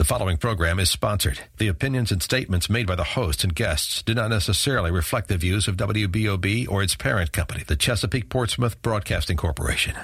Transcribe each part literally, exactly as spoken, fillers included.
The following program is sponsored. The opinions and statements made by the hosts and guests do not necessarily reflect the views of W B O B or its parent company, the Chesapeake Portsmouth Broadcasting Corporation.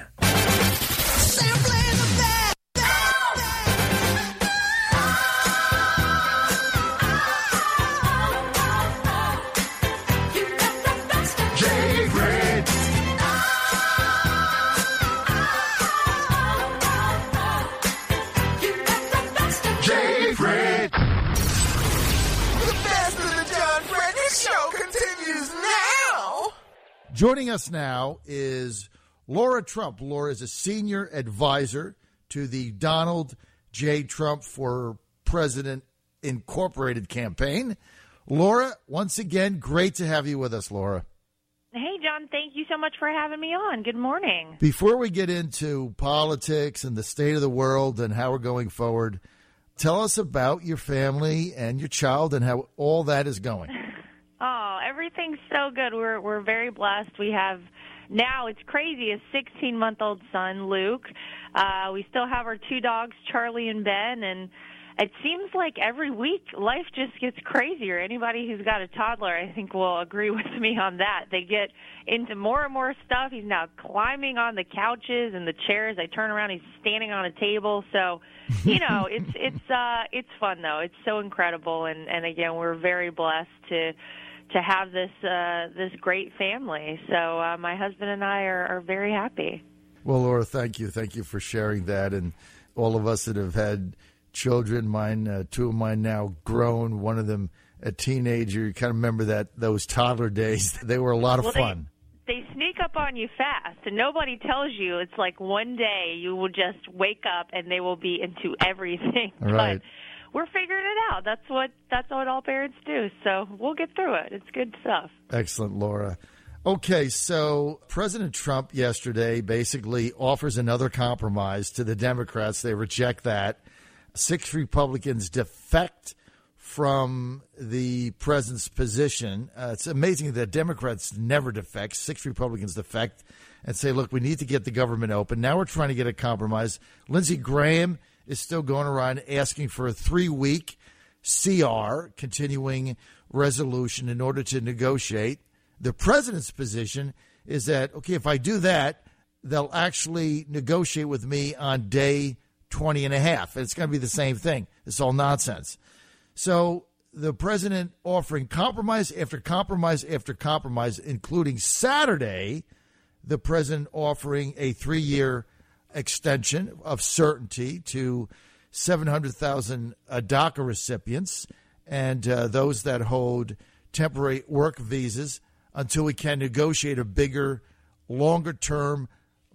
Joining us now is Laura Trump. Laura is a senior advisor to the Donald J. Trump for President Incorporated campaign. Laura, once again, great to have you with us, Laura. Hey, John, thank you so much for having me on. Good morning. Before we get into politics and the state of the world and how we're going forward, tell us about your family and your child and how all that is going. Oh, everything's so good. We're we're very blessed. We have now, it's crazy, a sixteen-month-old son, Luke. Uh, we still have our two dogs, Charlie and Ben, and it seems like every week life just gets crazier. Anybody who's got a toddler, I think, will agree with me on that. They get into more and more stuff. He's now climbing on the couches and the chairs. I turn around, he's standing on a table. So, you know, it's it's uh, it's fun, though. It's so incredible, and, and again, we're very blessed to to have this uh, this great family. So uh, my husband and I are, are very happy. Well, Laura, thank you. Thank you for sharing that. And all of us that have had children, mine, uh, two of mine now grown, one of them a teenager, you kind of remember that those toddler days. They were a lot of well, fun. They, they sneak up on you fast, and nobody tells you. It's like one day you will just wake up and they will be into everything. Right. But we're figuring it out. That's what that's what all parents do. So we'll get through it. It's good stuff. Excellent, Laura. Okay, so President Trump yesterday basically offers another compromise to the Democrats. They reject that. Six Republicans defect from the president's position. Uh, it's amazing that Democrats never defect. Six Republicans defect and say, look, we need to get the government open. Now we're trying to get a compromise. Lindsey Graham is still going around asking for a three-week C R, continuing resolution, in order to negotiate. The president's position is that, okay, if I do that, they'll actually negotiate with me on day twenty and a half. It's going to be the same thing. It's all nonsense. So the president offering compromise after compromise after compromise, including Saturday, the president offering a three-year extension of certainty to seven hundred thousand uh, DACA recipients and uh, those that hold temporary work visas until we can negotiate a bigger, longer-term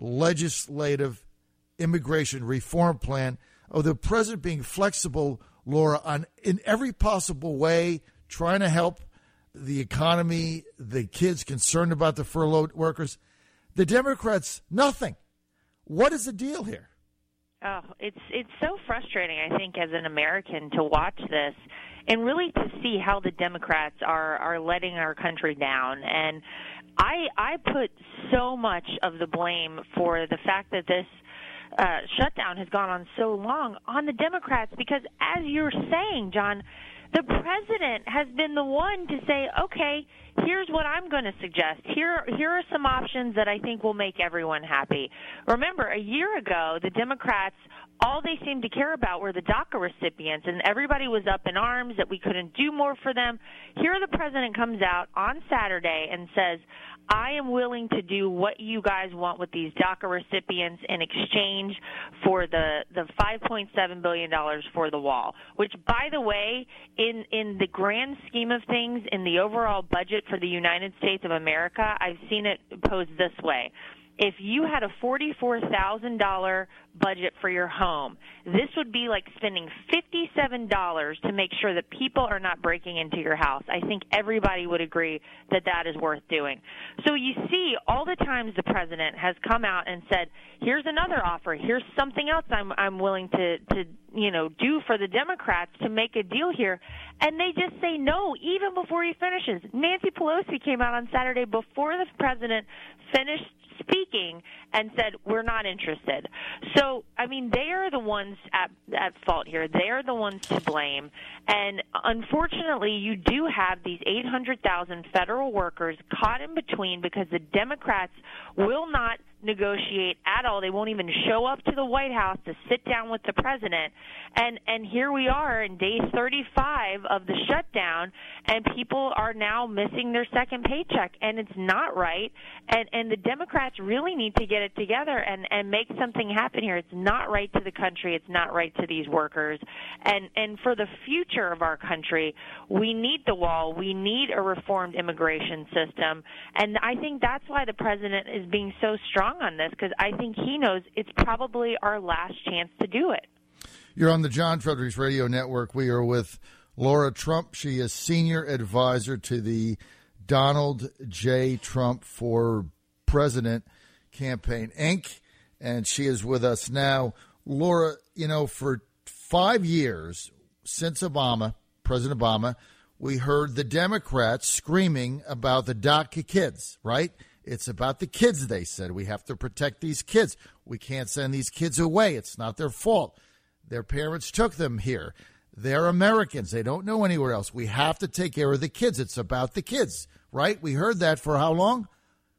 legislative immigration reform plan. Oh, the president being flexible, Laura, on in every possible way, trying to help the economy, the kids concerned about the furloughed workers. The Democrats, nothing. What is the deal here? Oh, it's it's so frustrating, I think, as an American to watch this and really to see how the Democrats are, are letting our country down. And I I put so much of the blame for the fact that this uh, shutdown has gone on so long on the Democrats because, as you're saying, John, the president has been the one to say, okay, here's what I'm going to suggest. Here, here are some options that I think will make everyone happy. Remember, a year ago, the Democrats, all they seemed to care about were the DACA recipients, and everybody was up in arms that we couldn't do more for them. Here the president comes out on Saturday and says, I am willing to do what you guys want with these DACA recipients in exchange for the, the five point seven billion dollars for the wall, which, by the way, in, in the grand scheme of things, in the overall budget for the United States of America, I've seen it posed this way. If you had a forty-four thousand dollars budget for your home, this would be like spending fifty-seven dollars to make sure that people are not breaking into your house. I think everybody would agree that that is worth doing. So you see all the times the president has come out and said, here's another offer, here's something else I'm I'm willing to, to you know, do for the Democrats to make a deal here, and they just say no even before he finishes. Nancy Pelosi came out on Saturday before the president finished speaking and said, we're not interested. So, I mean, they are the ones at, at fault here. They are the ones to blame. And unfortunately, you do have these eight hundred thousand federal workers caught in between because the Democrats will not negotiate at all. They won't even show up to the White House to sit down with the president. And and here we are in day thirty-five of the shutdown, and people are now missing their second paycheck, and it's not right. And and the Democrats really need to get it together and, and make something happen here. It's not right to the country. It's not right to these workers. And and for the future of our country, we need the wall. We need a reformed immigration system. And I think that's why the president is being so strong on this, because I think he knows it's probably our last chance to do it. You're on the John Fredericks Radio Network. We are with Laura Trump. She is senior advisor to the Donald J. Trump for President Campaign, Incorporated, and she is with us now. Laura, you know, for five years since Obama, President Obama, we heard the Democrats screaming about the DACA kids, right? It's about the kids, they said. We have to protect these kids. We can't send these kids away. It's not their fault. Their parents took them here. They're Americans. They don't know anywhere else. We have to take care of the kids. It's about the kids, right? We heard that for how long?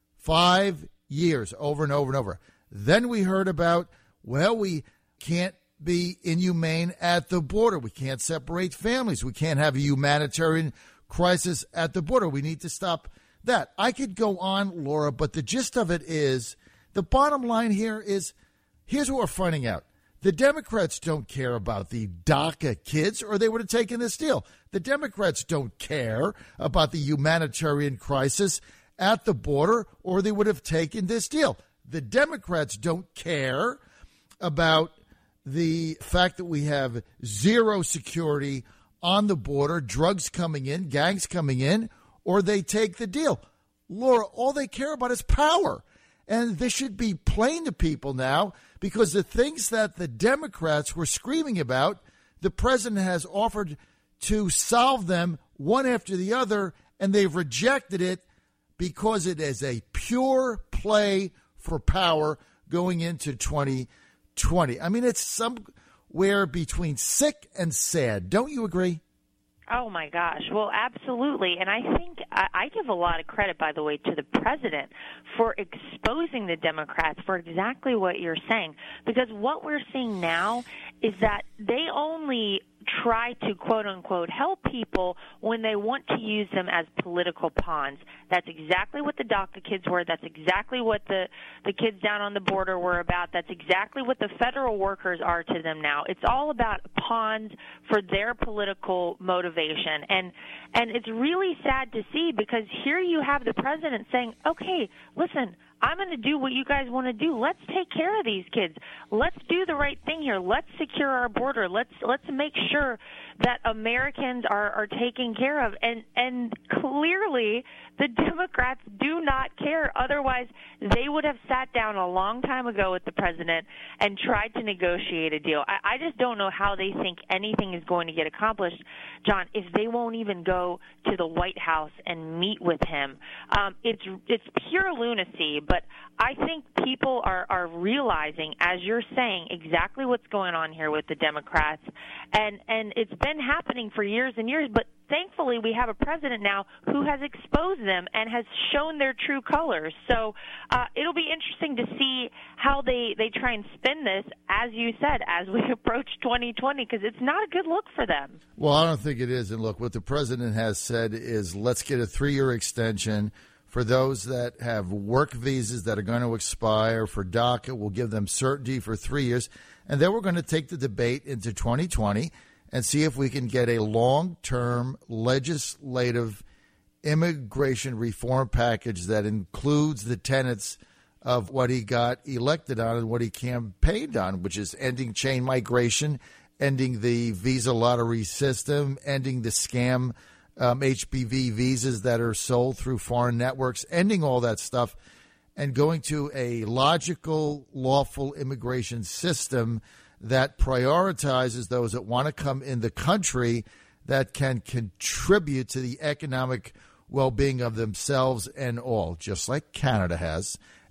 Five years, over and over and over. Then we heard about, well, we can't be inhumane at the border. We can't separate families. We can't have a humanitarian crisis at the border. We need to stop that. I could go on, Laura, but the gist of it is, the bottom line here is, here's what we're finding out. The Democrats don't care about the DACA kids, or they would have taken this deal. The Democrats don't care about the humanitarian crisis at the border, or they would have taken this deal. The Democrats don't care about the fact that we have zero security on the border, drugs coming in, gangs coming in, or they take the deal. Laura, all they care about is power. And this should be plain to people now, because the things that the Democrats were screaming about, the president has offered to solve them one after the other, and they've rejected it because it is a pure play for power going into twenty twenty. I mean, it's somewhere between sick and sad. Don't you agree? Oh, my gosh. Well, absolutely. And I think I, I give a lot of credit, by the way, to the president for exposing the Democrats for exactly what you're saying. Because what we're seeing now is that they only try to, quote unquote, help people when they want to use them as political pawns. That's exactly what the DACA kids were. That's exactly what the, the kids down on the border were about. That's exactly what the federal workers are to them now. It's all about pawns for their political motivation. And and it's really sad to see, because here you have the president saying, okay, listen, I'm going to do what you guys want to do. Let's take care of these kids. Let's do the right thing here. Let's secure our border. Let's let's make sure that Americans are, are taken care of. And and clearly the Democrats do not care. Otherwise, they would have sat down a long time ago with the president and tried to negotiate a deal. I, I just don't know how they think anything is going to get accomplished, John, if they won't even go to the White House and meet with him. Um, it's it's pure lunacy. But I think people are, are realizing, as you're saying, exactly what's going on here with the Democrats. And, and it's been happening for years and years, but thankfully we have a president now who has exposed them and has shown their true colors. So uh, it'll be interesting to see how they, they try and spin this, as you said, as we approach twenty twenty, because it's not a good look for them. Well, I don't think it is. And look, what the president has said is, let's get a three-year extension. For those that have work visas that are going to expire for DACA, we'll give them certainty for three years. And then we're going to take the debate into twenty twenty and see if we can get a long-term legislative immigration reform package that includes the tenets of what he got elected on and what he campaigned on, which is ending chain migration, ending the visa lottery system, ending the scam Um, H P V visas that are sold through foreign networks, ending all that stuff and going to a logical, lawful immigration system that prioritizes those that want to come in the country that can contribute to the economic well-being of themselves and all, just like Canada has.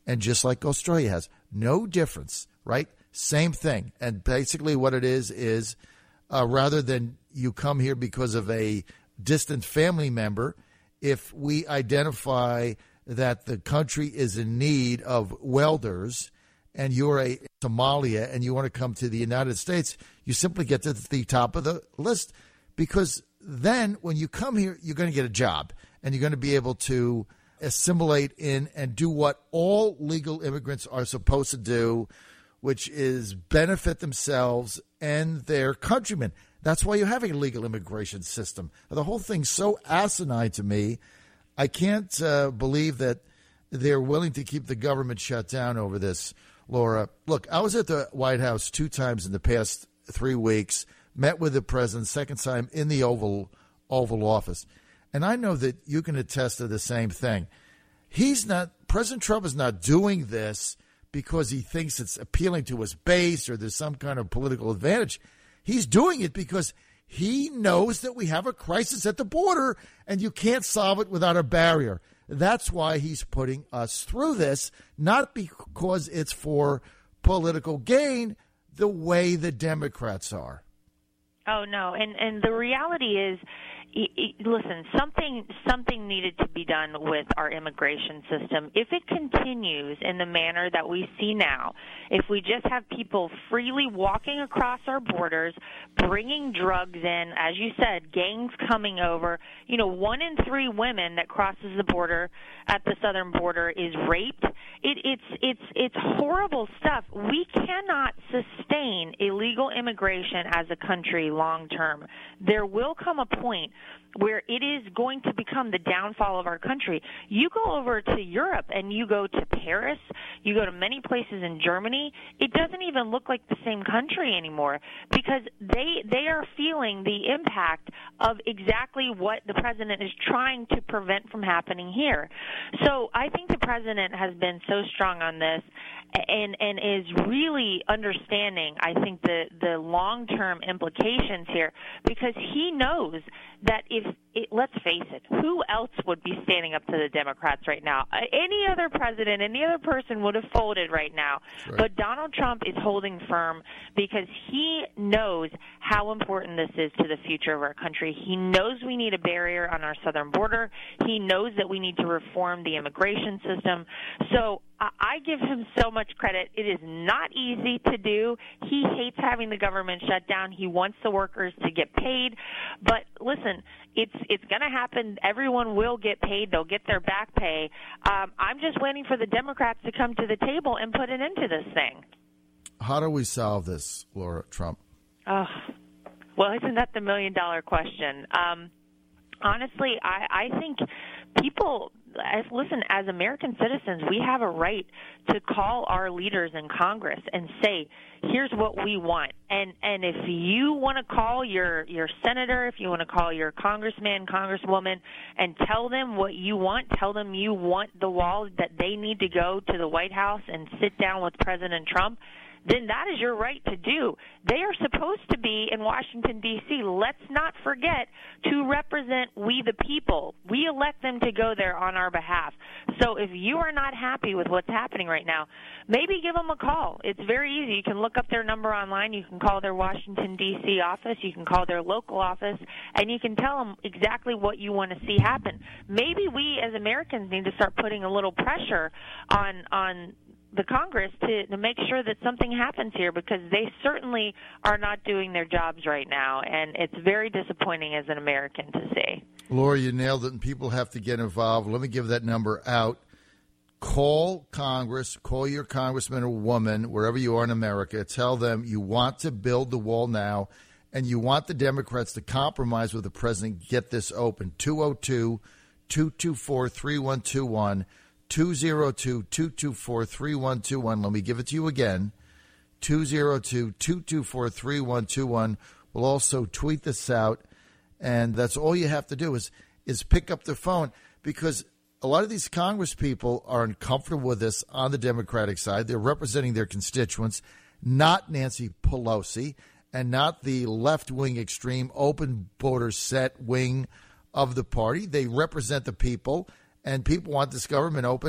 and just like Australia has. No difference, right? Same thing. And basically what it is is uh, rather than you come here because of a distant family member, if we identify that the country is in need of welders and you're a Somalia and you want to come to the United States, you simply get to the top of the list, because then when you come here, you're going to get a job and you're going to be able to assimilate in and do what all legal immigrants are supposed to do, which is benefit themselves and their countrymen. That's why you have a legal immigration system. The whole thing's so asinine to me. I can't uh, believe that they're willing to keep the government shut down over this, Laura. Look, I was at the White House two times in the past three weeks, met with the president, second time in the Oval Oval Office. And I know that you can attest to the same thing. He's not, President Trump is not doing this because he thinks it's appealing to his base or there's some kind of political advantage. He's doing it because he knows that we have a crisis at the border and you can't solve it without a barrier. That's why he's putting us through this, not because it's for political gain the way the Democrats are. Oh, no. And, and the reality is, listen, something something needed to be done with our immigration system. If it continues in the manner that we see now, if we just have people freely walking across our borders, bringing drugs in, as you said, gangs coming over, you know, one in three women that crosses the border at the southern border is raped. It, it's it's it's horrible stuff. We cannot sustain illegal immigration as a country long term. There will come a point where it is going to become the downfall of our country. You go over to Europe and you go to Paris, you go to many places in Germany, it doesn't even look like the same country anymore, because they they are feeling the impact of exactly what the president is trying to prevent from happening here. So I think the president has been so strong on this and and is really understanding, I think, the, the long-term implications here, because he knows that if, it, let's face it, who else would be standing up to the Democrats right now? Uh, any other president, any other person would have folded right now. Right. But Donald Trump is holding firm because he knows how important this is to the future of our country. He knows we need a barrier on our southern border. He knows that we need to reform the immigration system. So I give him so much credit. It is not easy to do. He hates having the government shut down. He wants the workers to get paid. But listen, it's it's going to happen. Everyone will get paid. They'll get their back pay. Um, I'm just waiting for the Democrats to come to the table and put an end to this thing. How do we solve this, Laura Trump? Oh, well, isn't that the million-dollar question? Um, honestly, I, I think people – As, listen, as American citizens, we have a right to call our leaders in Congress and say, here's what we want. And and if you want to call your, your senator, if you want to call your congressman, congresswoman, and tell them what you want, tell them you want the wall, that they need to go to the White House and sit down with President Trump, then that is your right to do. They are supposed to be in Washington, D C Let's not forget to represent we the people. We elect them to go there on our behalf. So if you are not happy with what's happening right now, maybe give them a call. It's very easy. You can look up their number online. You can call their Washington, D C office. You can call their local office, and you can tell them exactly what you want to see happen. Maybe we as Americans need to start putting a little pressure on on the Congress to, to make sure that something happens here, because they certainly are not doing their jobs right now, and it's very disappointing as an American to see. Laura, you nailed it, and people have to get involved. Let me give that number out. Call Congress, call your congressman or woman, wherever you are in America. Tell them you want to build the wall now, and you want the Democrats to compromise with the president. Get this open. two oh two, two two four, three one two one. two oh two, two two four, three one two one. Let me give it to you again. two oh two, two two four, three one two one. We'll also tweet this out, and that's all you have to do is is pick up the phone, because a lot of these Congress people are uncomfortable with this on the Democratic side. They're representing their constituents, not Nancy Pelosi, and not the left-wing extreme open border set wing of the party. They represent the people, and people want this government open,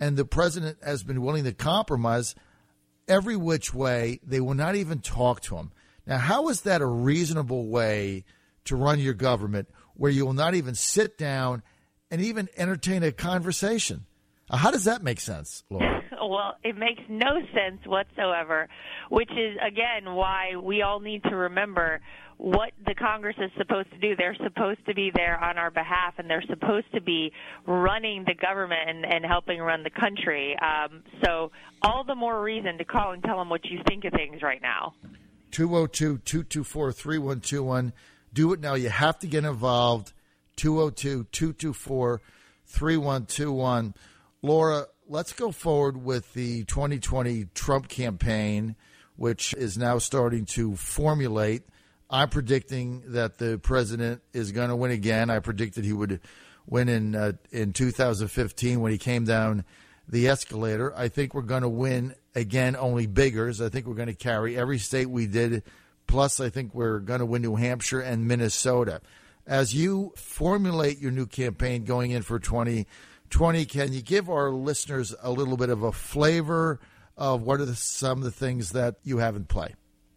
and the president has been willing to compromise every which way. They will not even talk to him. Now, how is that a reasonable way to run your government where you will not even sit down and even entertain a conversation? How does that make sense, Laura? Well, it makes no sense whatsoever, which is, again, why we all need to remember what the Congress is supposed to do. They're supposed to be there on our behalf, and they're supposed to be running the government and, and helping run the country. Um, so all the more reason to call and tell them what you think of things right now. two oh two, two two four, three one two one. Do it now. You have to get involved. two oh two, two two four, three one two one. Laura, let's go forward with the twenty twenty Trump campaign, which is now starting to formulate. I'm predicting that the president is going to win again. I predicted he would win in uh, in two thousand fifteen when he came down the escalator. I think we're going to win again, only bigger. I think we're going to carry every state we did. Plus, I think we're going to win New Hampshire and Minnesota. As you formulate your new campaign going in for twenty twenty, can you give our listeners a little bit of a flavor of what are the, some of the things that you have in play?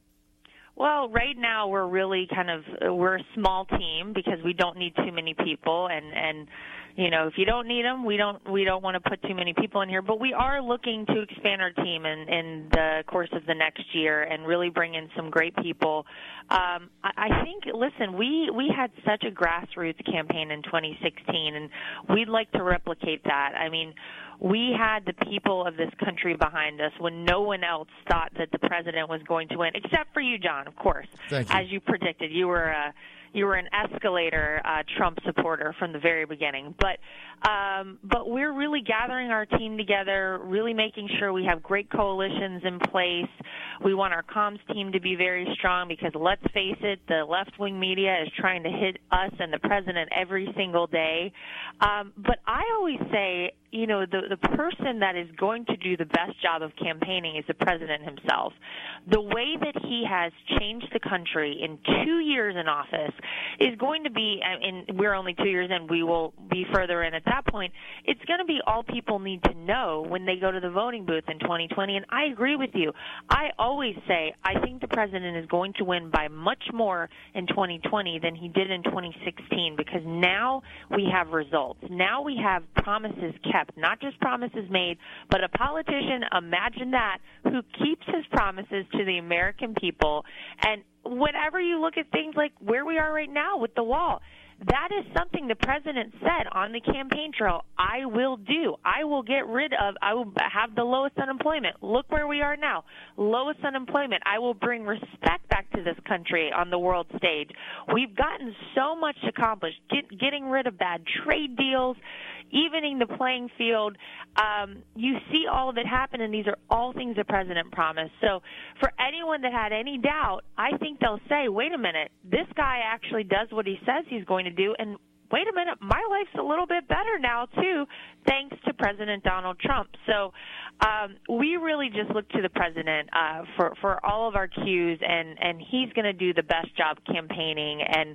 Well, right now we're really kind of we're a small team because we don't need too many people, and and you know, if you don't need them, we don't we don't want to put too many people in here. But we are looking to expand our team in, in the course of the next year and really bring in some great people. Um, I, I think, listen, we we had such a grassroots campaign in twenty sixteen, and we'd like to replicate that. I mean, we had the people of this country behind us when no one else thought that the president was going to win, except for you, John, of course. Thank you. As you predicted, you were a you were an escalator uh, Trump supporter from the very beginning. But um, but we're really gathering our team together, really making sure we have great coalitions in place. We want our comms team to be very strong because, let's face it, the left-wing media is trying to hit us and the president every single day. Um, but I always say, you know, the, the person that is going to do the best job of campaigning is the president himself. The way that he has changed the country in two years in office is going to be, and we're only two years in, we will be further in at that point, it's going to be all people need to know when they go to the voting booth in twenty twenty. And I agree with you. I always say I think the president is going to win by much more in twenty twenty than he did in twenty sixteen because now we have results. Now we have promises kept, not just promises made, but a politician, imagine that, who keeps his promises to the American people. And whenever you look at things like where we are right now with the wall, that is something the president said on the campaign trail, I will do. I will get rid of, I will have the lowest unemployment. Look where we are now. Lowest unemployment. I will bring respect back to this country on the world stage. We've gotten so much accomplished, get, getting rid of bad trade deals, evening the playing field. Um, you see all of it happen, and these are all things the president promised. So for anyone that had any doubt, I think they'll say, wait a minute, this guy actually does what he says he's going to do, and wait a minute, my life's a little bit better now, too, thanks to President Donald Trump. So um, we really just look to the president uh, for, for all of our cues, and, and he's going to do the best job campaigning. And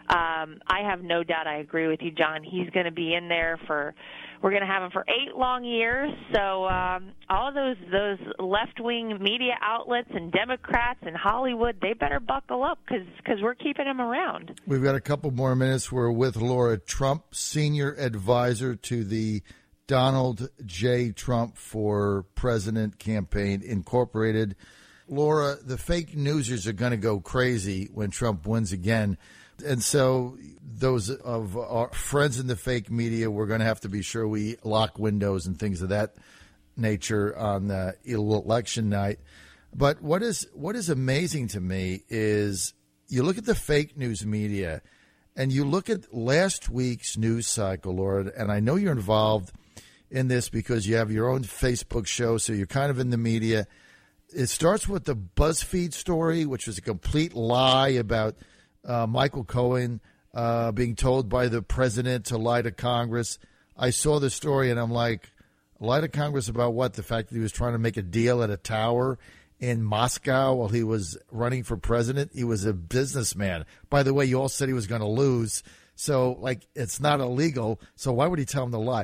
um, I have no doubt, I agree with you, John, he's going to be in there for – we're going to have him for eight long years. So um, all those those left-wing media outlets and Democrats and Hollywood, they better buckle up because because we're keeping him around. We've got a couple more minutes. We're with Laura Trump, senior advisor to the Donald J. Trump for President Campaign Incorporated. Laura, the fake newsers are going to go crazy when Trump wins again. And so those of our friends in the fake media, we're going to have to be sure we lock windows and things of that nature on the election night. But what is what is amazing to me is you look at the fake news media and you look at last week's news cycle, Laura, and I know you're involved in this because you have your own Facebook show, so you're kind of in the media. It starts with the BuzzFeed story, which was a complete lie about Uh, Michael Cohen uh, being told by the president to lie to Congress. I saw the story and I'm like, lie to Congress about what? The fact that he was trying to make a deal at a tower in Moscow while he was running for president. He was a businessman. By the way, you all said he was going to lose. So, like, it's not illegal. So why would he tell him to lie?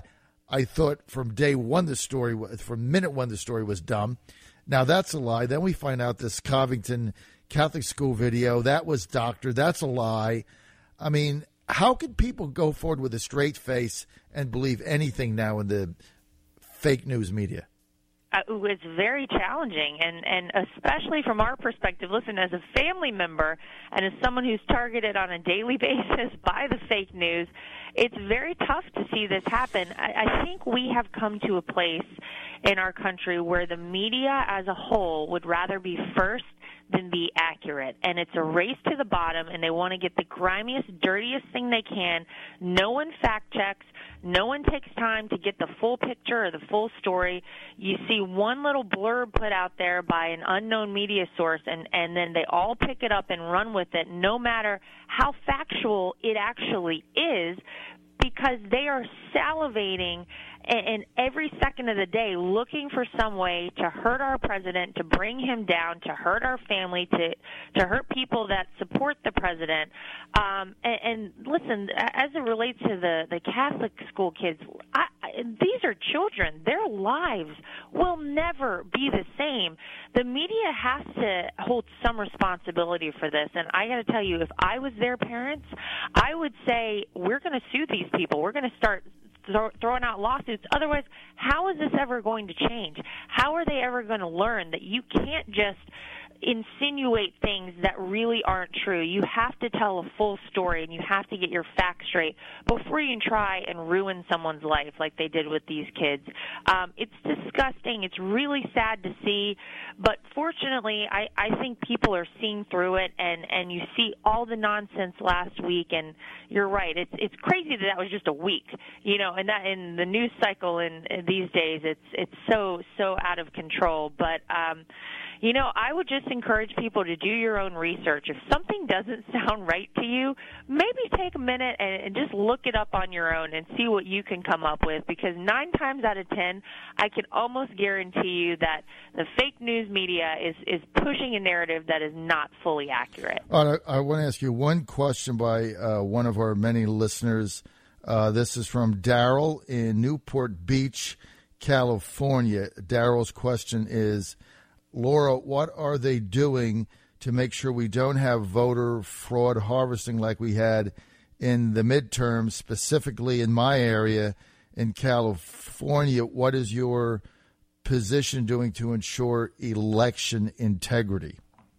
I thought from day one the story, from minute one the story was dumb. Now that's a lie. Then we find out this Covington Catholic school video, that was doctored. That's a lie. I mean, how could people go forward with a straight face and believe anything now in the fake news media? Uh, it's very challenging, and, and especially from our perspective, listen, as a family member and as someone who's targeted on a daily basis by the fake news, it's very tough to see this happen. I, I think we have come to a place in our country where the media as a whole would rather be first than be accurate. And it's a race to the bottom, and they want to get the grimiest, dirtiest thing they can. No one fact checks. No one takes time to get the full picture or the full story. You see one little blurb put out there by an unknown media source, and, and then they all pick it up and run with it, no matter how factual it actually is, because they are salivating and every second of the day looking for some way to hurt our president, to bring him down, to hurt our family, to to hurt people that support the president. Um, and, and listen, as it relates to the, the Catholic school kids, I, I, these are children. Their lives will never be the same. The media has to hold some responsibility for this. And I got to tell you, if I was their parents, I would say we're going to sue these people. We're going to start throwing out lawsuits. Otherwise, how is this ever going to change? How are they ever going to learn that you can't just insinuate things that really aren't true? You have to tell a full story, and you have to get your facts straight before you can try and ruin someone's life like they did with these kids. Um, it's disgusting. It's really sad to see, but fortunately, I, I think people are seeing through it, and, and you see all the nonsense last week, and you're right. It's it's crazy that that was just a week, you know, and that in the news cycle in, in these days, it's it's so so out of control. But um, you know, I would just encourage people to do your own research. If something doesn't sound right to you, maybe take a minute and, and just look it up on your own and see what you can come up with, because nine times out of ten, I can almost guarantee you that the fake news media is, is pushing a narrative that is not fully accurate. All right, I, I want to ask you one question by uh, one of our many listeners. Uh, this is from Daryl in Newport Beach, California. Daryl's question is, Laura, what are they doing to make sure we don't have voter fraud harvesting like we had in the midterms, specifically in my area in California? What is your position doing to ensure election integrity?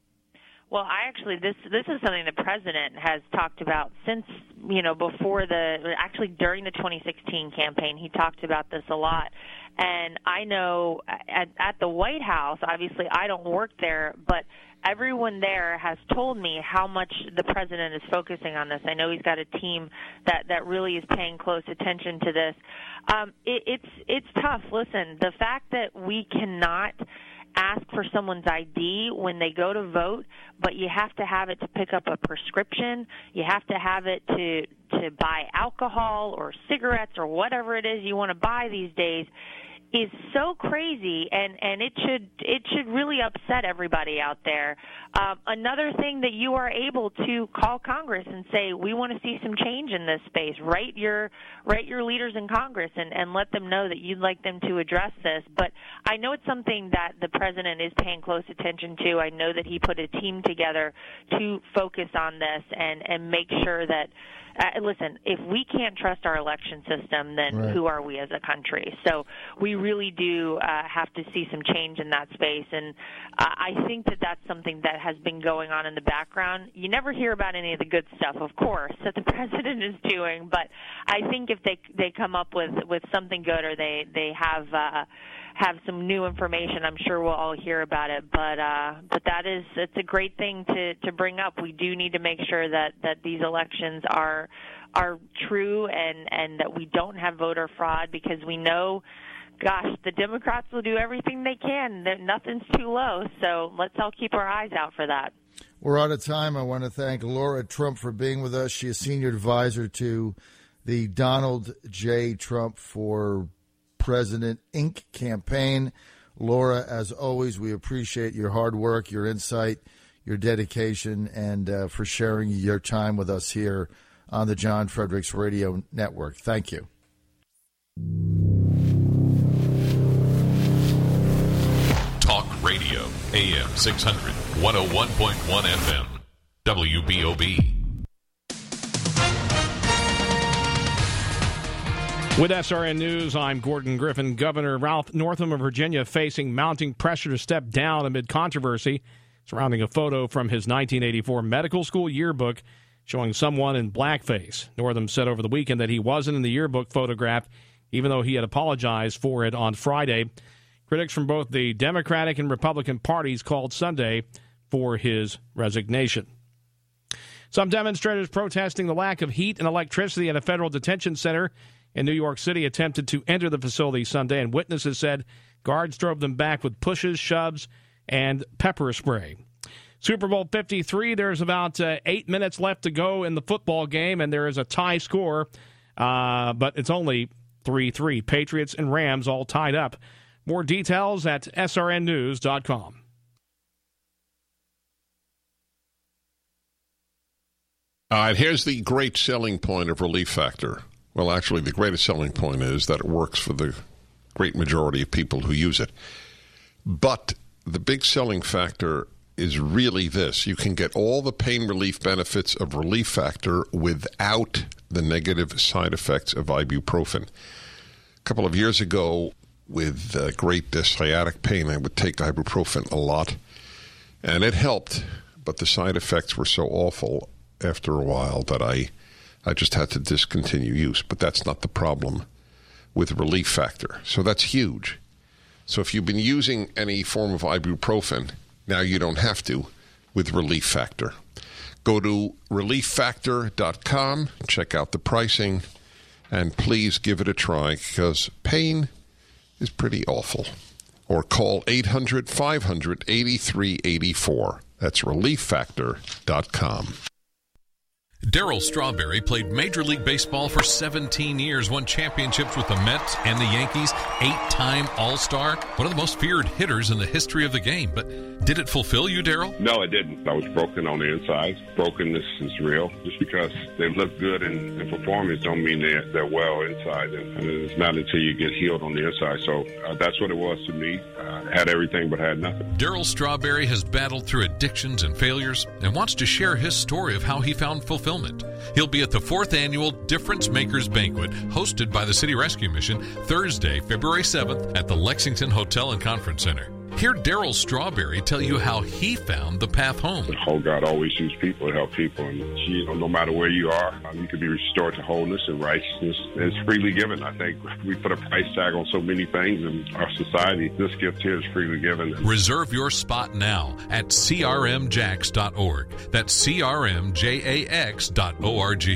Well, I actually, this this is something the president has talked about since, you know, before the, actually during the twenty sixteen campaign, he talked about this a lot. And I know at, at the White House, obviously I don't work there, but everyone there has told me how much the president is focusing on this. I know he's got a team that, that really is paying close attention to this. Um, it, it's it's tough. Listen, the fact that we cannot ask for someone's I D when they go to vote, but you have to have it to pick up a prescription. You have to have it to to buy alcohol or cigarettes or whatever it is you want to buy these days is so crazy, and, and it should it should really upset everybody out there. Um, another thing that you are able to call Congress and say, we want to see some change in this space. Write your write your leaders in Congress and, and let them know that you'd like them to address this. But I know it's something that the president is paying close attention to. I know that he put a team together to focus on this and, and make sure that Uh, listen, if we can't trust our election system, then right. Who are we as a country? So we really do uh, have to see some change in that space, and uh, I think that that's something that has been going on in the background. You never hear about any of the good stuff, of course, that the president is doing, but I think if they they come up with, with something good, or they, they have uh, have some new information, I'm sure we'll all hear about it. But uh, but that is it's a great thing to, to bring up. We do need to make sure that, that these elections are are true and, and that we don't have voter fraud, because we know, gosh, the Democrats will do everything they can. Nothing's too low. So let's all keep our eyes out for that. We're out of time. I want to thank Laura Trump for being with us. She is senior advisor to the Donald J. Trump for President Incorporated campaign. Laura, as always, we appreciate your hard work, your insight, your dedication, and uh, for sharing your time with us here on the John Fredericks Radio Network. Thank you. Radio, A M six hundred, one oh one point one F M, W B O B. With S R N News, I'm Gordon Griffin. Governor Ralph Northam of Virginia facing mounting pressure to step down amid controversy surrounding a photo from his nineteen eighty-four medical school yearbook showing someone in blackface. Northam said over the weekend that he wasn't in the yearbook photograph, even though he had apologized for it on Friday. Critics from both the Democratic and Republican parties called Sunday for his resignation. Some demonstrators protesting the lack of heat and electricity at a federal detention center in New York City attempted to enter the facility Sunday, and witnesses said guards drove them back with pushes, shoves, and pepper spray. Super Bowl fifty-three, there's about uh, eight minutes left to go in the football game, and there is a tie score, uh, but it's only three three. Patriots and Rams all tied up. More details at S R N news dot com. All right, here's the great selling point of Relief Factor. Well, actually, the greatest selling point is that it works for the great majority of people who use it. But the big selling factor is really this. You can get all the pain relief benefits of Relief Factor without the negative side effects of ibuprofen. A couple of years ago, with uh, great uh, sciatic pain, I would take ibuprofen a lot, and it helped, but the side effects were so awful after a while that I... I just had to discontinue use, but that's not the problem with Relief Factor. So that's huge. So if you've been using any form of ibuprofen, now you don't have to with Relief Factor. Go to relief factor dot com, check out the pricing, and please give it a try because pain is pretty awful. Or call eight hundred, five hundred, eighty-three eighty-four. That's relief factor dot com. Darryl Strawberry played Major League Baseball for seventeen years, won championships with the Mets and the Yankees, eight-time All-Star, one of the most feared hitters in the history of the game. But did it fulfill you, Darryl? No, it didn't. I was broken on the inside. Brokenness is real. Just because they look good in, in performance don't mean they're, they're well inside. And, and it's not until you get healed on the inside. So uh, that's what it was to me. Uh, had everything but had nothing. Darryl Strawberry has battled through addictions and failures and wants to share his story of how he found fulfillment. He'll be at the fourth Annual Difference Makers Banquet, hosted by the City Rescue Mission, Thursday, February seventh, at the Lexington Hotel and Conference Center. Hear Darryl Strawberry tell you how he found the path home. Oh, God always used people to help people. And you know, no matter where you are, um, you can be restored to wholeness and righteousness. It's freely given. I think we put a price tag on so many things in our society. This gift here is freely given. Reserve your spot now at c r m jax dot org. That's c r m jax dot org.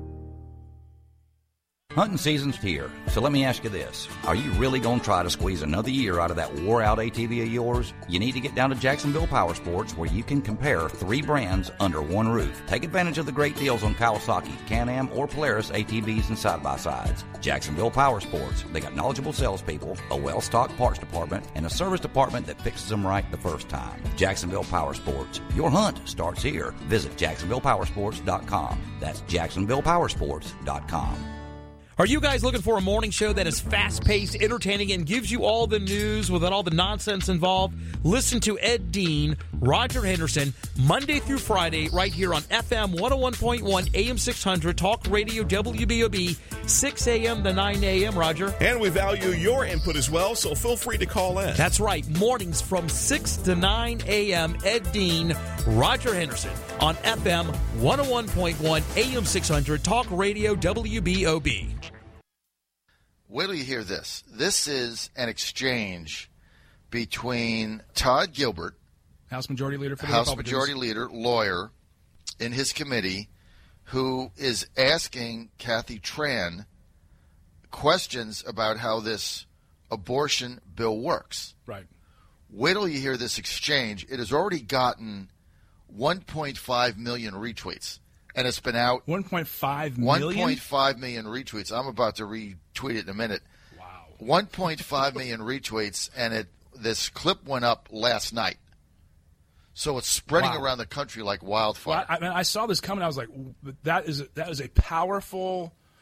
Hunting season's here, so let me ask you this. Are you really going to try to squeeze another year out of that wore-out A T V of yours? You need to get down to Jacksonville Power Sports, where you can compare three brands under one roof. Take advantage of the great deals on Kawasaki, Can-Am, or Polaris A T Vs and side-by-sides. Jacksonville Power Sports. They got knowledgeable salespeople, a well-stocked parts department, and a service department that fixes them right the first time. Jacksonville Power Sports. Your hunt starts here. Visit jacksonville power sports dot com. That's jacksonville power sports dot com. Are you guys looking for a morning show that is fast-paced, entertaining, and gives you all the news without all the nonsense involved? Listen to Ed Dean, Roger Henderson, Monday through Friday, right here on F M one oh one point one, A M six hundred, Talk Radio W B O B, six a.m. to nine a.m., Roger. And we value your input as well, so feel free to call in. That's right. Mornings from six to nine a.m., Ed Dean, Roger Henderson, on F M one oh one point one, A M six hundred, Talk Radio W B O B. Wait till you hear this. This is an exchange between Todd Gilbert, House Majority Leader for the House Republicans. Majority Leader, lawyer, in his committee, who is asking Kathy Tran questions about how this abortion bill works. Right. Wait till you hear this exchange. It has already gotten one point five million retweets. And it's been out. one point five million? one point five million retweets. I'm about to retweet it in a minute. Wow. one point five million retweets, and it this clip went up last night. So it's spreading wow. around the country like wildfire. Well, I, I, mean, I saw this coming. I was like, that is that is a powerful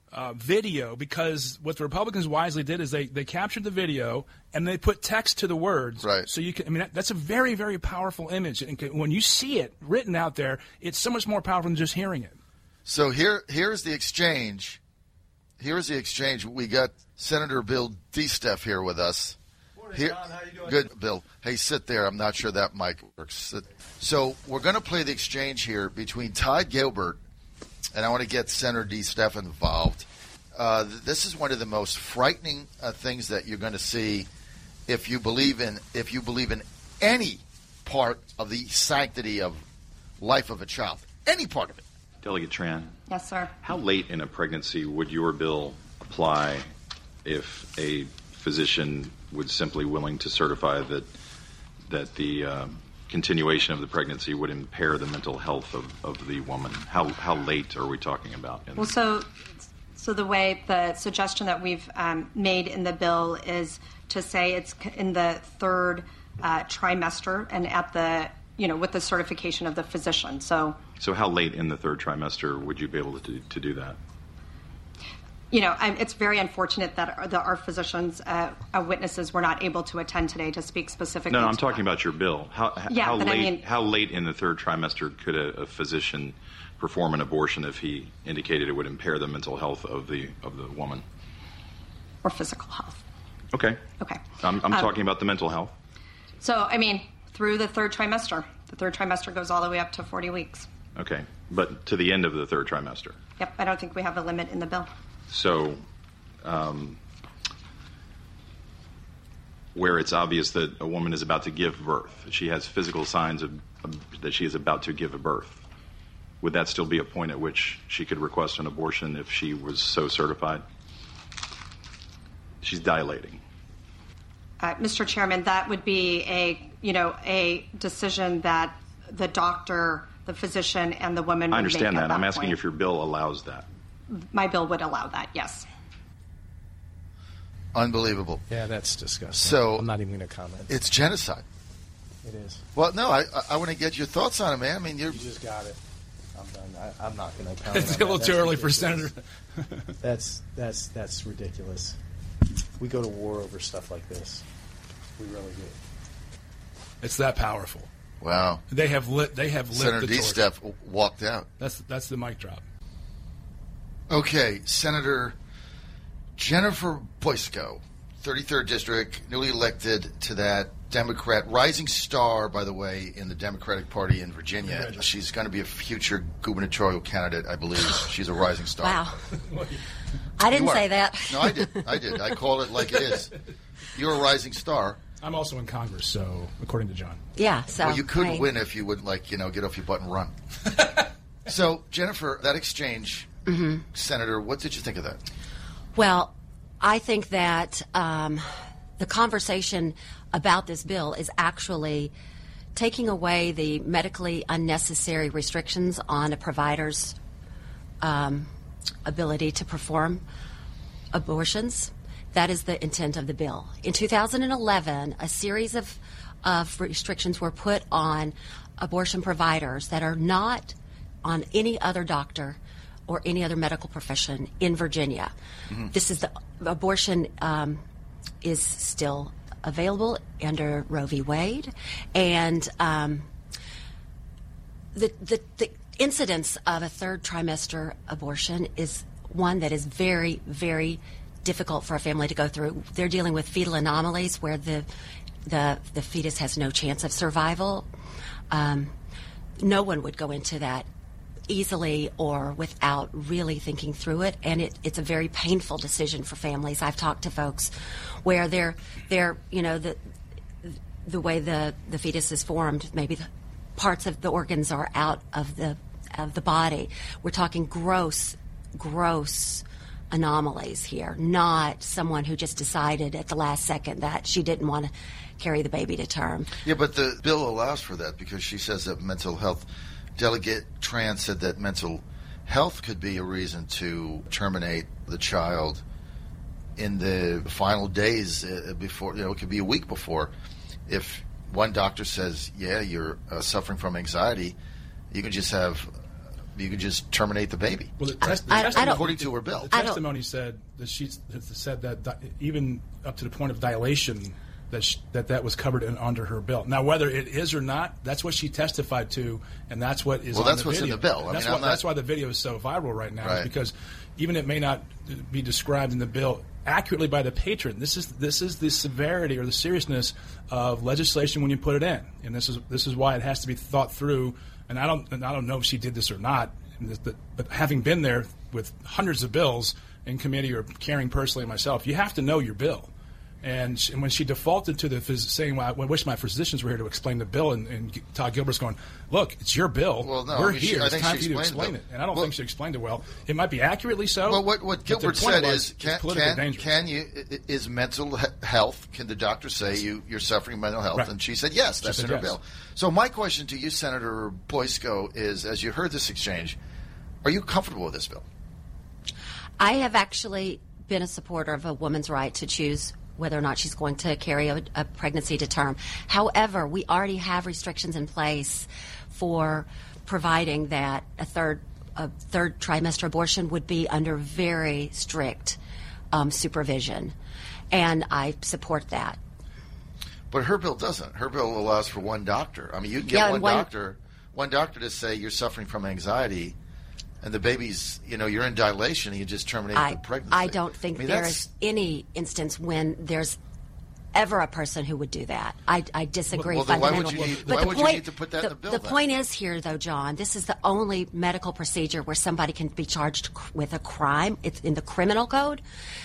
uh, video, because what the Republicans wisely did is they, they captured the video and they put text to the words. Right. So you can, I mean, that, that's a very, very powerful image. And when you see it written out there, it's so much more powerful than just hearing it. So here, here's the exchange. Here's the exchange. We got Senator Bill DeSteph here with us. Morning, here, John. How you doing? Good, Bill. Hey, sit there. I'm not sure that mic works. Sit. So we're going to play the exchange here between Todd Gilbert, and I want to get Senator DeSteph involved. Uh, this is one of the most frightening uh, things that you're going to see if you believe in if you believe in any part of the sanctity of life of a child, any part of it. Delegate Tran. Yes, sir. How late in a pregnancy would your bill apply if a physician would simply willing to certify that that the uh, continuation of the pregnancy would impair the mental health of, of the woman? How how late are we talking about? In well, so so the way the suggestion that we've um, made in the bill is to say it's in the third uh, trimester and at the you know with the certification of the physician. So. So how late in the third trimester would you be able to to do that? You know, I'm, it's very unfortunate that our, the, our physicians, uh, our witnesses, were not able to attend today to speak specifically. No, no I'm to talking that. about your bill. How, yeah, how but late? I mean, how late in the third trimester could a, a physician perform an abortion if he indicated it would impair the mental health of the of the woman or physical health? Okay. Okay. I'm, I'm um, talking about the mental health. So, I mean, through the third trimester, the third trimester goes all the way up to forty weeks. Okay, but to the end of the third trimester. Yep, I don't think we have a limit in the bill. So, um, where it's obvious that a woman is about to give birth, she has physical signs of, of that she is about to give a birth, would that still be a point at which she could request an abortion if she was so certified? She's dilating. Uh, Mister Chairman, that would be a, you know, a decision that the doctor, the physician, and the woman would I understand make that. at that I'm asking point. if your bill allows that. My bill would allow that, yes. Unbelievable. Yeah, that's disgusting. So I'm not even going to comment. It's genocide. It is. Well, no, I I, I want to get your thoughts on it, man. I mean, you're, You just got it. I'm done. I, I'm not going to comment. It's on a little that. too That's early for ridiculous. Senator. that's that's that's ridiculous. We go to war over stuff like this. We really do. It's that powerful. wow. They have lit. They have lit Senator the torch. DeSteph walked out. That's that's the mic drop. Okay, Senator Jennifer Boysko, thirty-third District, newly elected to that Democrat, rising star, by the way, in the Democratic Party in Virginia. She's going to be a future gubernatorial candidate, I believe. She's a rising star. Wow. I didn't You are. say that. No, I did. I did. I call it like it is. You're a rising star. I'm also in Congress, so according to John. Yeah, so. Well, you could I- win if you would, like, you know, get off your butt and run. So, Jennifer, that exchange, Mhm. Senator, what did you think of that? Well, I think that um, the conversation about this bill is actually taking away the medically unnecessary restrictions on a provider's um, ability to perform abortions. That is the intent of the bill. In two thousand eleven, a series of, of restrictions were put on abortion providers that are not on any other doctor or any other medical profession in Virginia. Mhm. This is the abortion um, is still available under Roe v. Wade, and um, the, the the incidence of a third trimester abortion is one that is very, very difficult for a family to go through. They're dealing with fetal anomalies where the the the fetus has no chance of survival. Um, no one would go into that easily or without really thinking through it, and it, it's a very painful decision for families. I've talked to folks where they're they're you know the the way the the fetus is formed, maybe the parts of the organs are out of the of the body. We're talking gross, gross anomalies here, not someone who just decided at the last second that she didn't want to carry the baby to term. Yeah, but the bill allows for that because she says that mental health. Delegate Tran said that mental health could be a reason to terminate the child in the final days uh, before, you know, it could be a week before. If one doctor says, yeah, you're uh, suffering from anxiety, you can just have you could just terminate the baby. Well, the, tes- the I, testimony, I according to her bill, the testimony said that she said that di- even up to the point of dilation, that she, that that was covered in, under her bill. Now, whether it is or not, that's what she testified to, and that's what is well, on that's the what's video. in the bill. I that's, mean, why, not... that's why the video is so viral right now, right. because even it may not be described in the bill accurately by the patron. This is this is the severity or the seriousness of legislation when you put it in, and this is this is why it has to be thought through. And I don't and I don't know if she did this or not, but having been there with hundreds of bills in committee or carrying personally myself, you have to know your bill. And, she, and when she defaulted to the phys- saying, well, I wish my physicians were here to explain the bill, and, and Todd Gilbert's going, look, it's your bill. Well, no, We're I mean, here. She, I it's think time she for you to explain the, it. And I don't well, think she explained it well. It might be accurately so. Well, what, what Gilbert said is, can, can, can you, is mental health, can the doctor say you, you're suffering mental health? Right. And she said, yes, that's in her yes. bill. So my question to you, Senator Boysko, is, as you heard this exchange, are you comfortable with this bill? I have actually been a supporter of a woman's right to choose whether or not she's going to carry a, a pregnancy to term. However, we already have restrictions in place for providing that a third a third trimester abortion would be under very strict um, supervision, and I support that. But her bill doesn't. Her bill allows for one doctor. I mean, you can get yeah, one, one doctor, one doctor to say you're suffering from anxiety, and the baby's, you know, you're in dilation, and you just terminate I, the pregnancy. I don't think I mean, there's any instance when there's ever a person who would do that. I, I disagree well, well, fundamentally. Why would you need, but why the would point, you need to put that the, in the bill? The then? point is here, though, John, this is the only medical procedure where somebody can be charged with a crime. It's in the criminal code.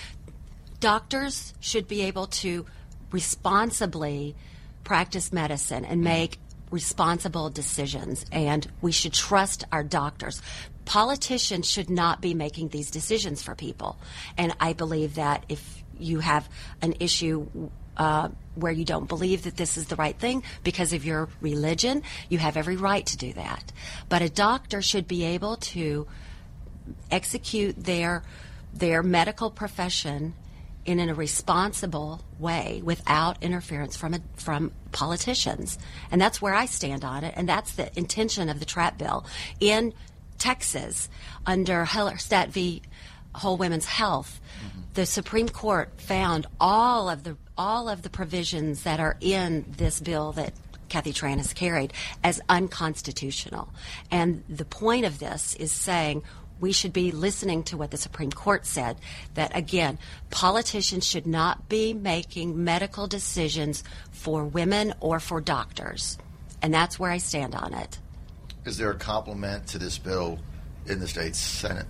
Doctors should be able to responsibly practice medicine and make responsible decisions, and we should trust our doctors. Politicians should not be making these decisions for people, and I believe that if you have an issue uh, where you don't believe that this is the right thing because of your religion, you have every right to do that. But a doctor should be able to execute their their medical profession in a responsible way without interference from a, from politicians. And that's where I stand on it, and that's the intention of the TRAP bill. In Texas, under Hellerstedt v. Whole Women's Health, mm-hmm. the Supreme Court found all of the all of the provisions that are in this bill that Kathy Tran has carried as unconstitutional. And the point of this is saying we should be listening to what the Supreme Court said, that, again, politicians should not be making medical decisions for women or for doctors. And that's where I stand on it. Is there a complement to this bill in the state Senate?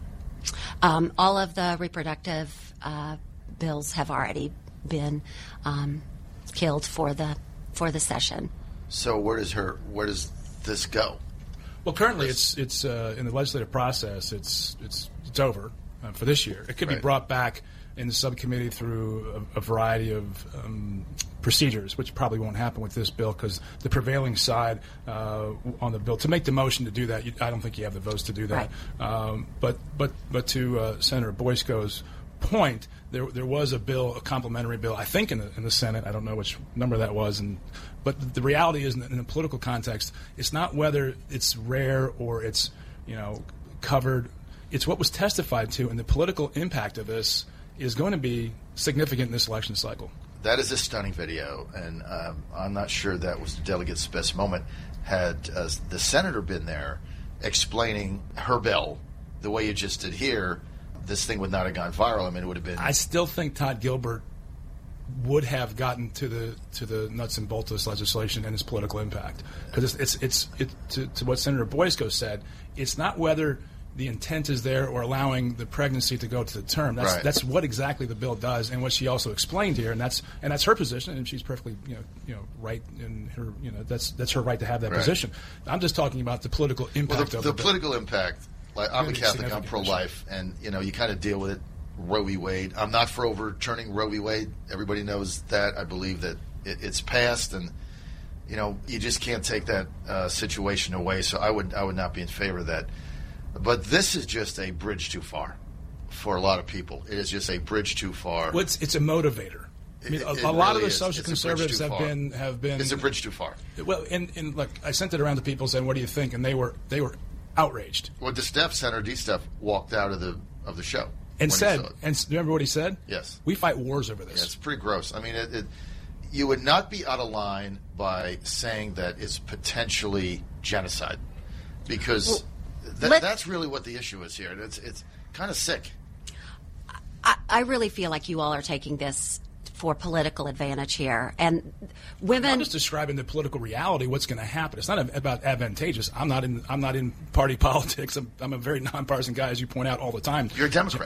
Um, all of the reproductive uh, bills have already been um, killed for the for the session. So where does her where does this go? Well, currently it's it's uh, in the legislative process. It's it's it's over uh, for this year. It could right. be brought back in the subcommittee through a, a variety of um, procedures, which probably won't happen with this bill because the prevailing side uh, on the bill to make the motion to do that, you, I don't think you have the votes to do that. Right. Um, but but but to uh, Senator Boysko's point, there there was a bill, a complementary bill, I think in the in the Senate. I don't know which number that was, and but the, the reality is, in, in a political context, it's not whether it's rare or it's you know covered. It's what was testified to, and the political impact of this is going to be significant in this election cycle. That is a stunning video, and um, I'm not sure that was the delegate's best moment. Had uh, the senator been there explaining her bill the way you just did here, this thing would not have gone viral. I mean, it would have been... I still think Todd Gilbert would have gotten to the to the nuts and bolts of this legislation and its political impact. Because it's, it's, it's it, to, to what Senator Boysko said, it's not whether the intent is there or allowing the pregnancy to go to the term. That's right. that's what exactly the bill does, and what she also explained here, and that's and that's her position, and she's perfectly you know you know right in her you know that's that's her right to have that right. position. I'm just talking about the political impact well, the, of the, the political bill. impact. Like I'm a Catholic, I'm pro-life, and you know you kind of deal with it. Roe v. Wade. I'm not for overturning Roe v. Wade. Everybody knows that. I believe that it, it's passed, and you know you just can't take that uh, situation away. So I would I would not be in favor of that. But this is just a bridge too far for a lot of people. It is just a bridge too far. Well, it's, it's a motivator. I mean, it, a, it a lot really of the is. social it's conservatives have been have been. It's a bridge too far. Well, and, and look, I sent it around to people saying, "What do you think?" And they were they were outraged. Well, DeSteph, Senator DeSteph, walked out of the of the show and when said, he saw it. and remember what he said? Yes. We fight wars over this. Yeah, it's pretty gross. I mean, it, it, you would not be out of line by saying that it's potentially genocide, because Well, that, let- that's really what the issue is here. It's it's kind of sick. I, I really feel like you all are taking this for political advantage here. And women. I'm just describing the political reality. What's going to happen? It's not about advantageous. I'm not in. I'm not in party politics. I'm, I'm a very nonpartisan guy, as you point out all the time. You're a Democrat.